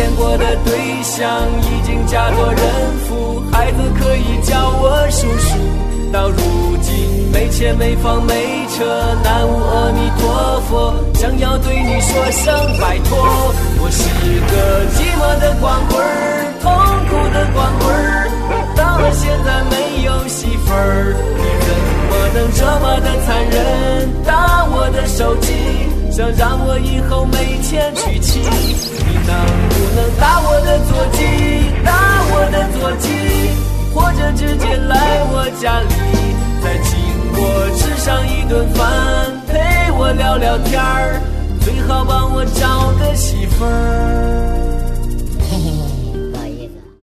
恋过的对象已经嫁作人妇，孩子可以叫我叔叔。到如今没钱没房没车，南无阿弥陀佛，想要对你说声拜托。我是个寂寞的光棍儿，痛苦的光棍儿，到了现在没有媳妇儿。你怎么能这么的残忍，打我的手机，想让我以后没钱娶妻？你能不能打我的座机，打我的座机，或者直接来我家里，再请我吃上一顿饭，陪我聊聊天儿，最好帮我找个媳妇儿。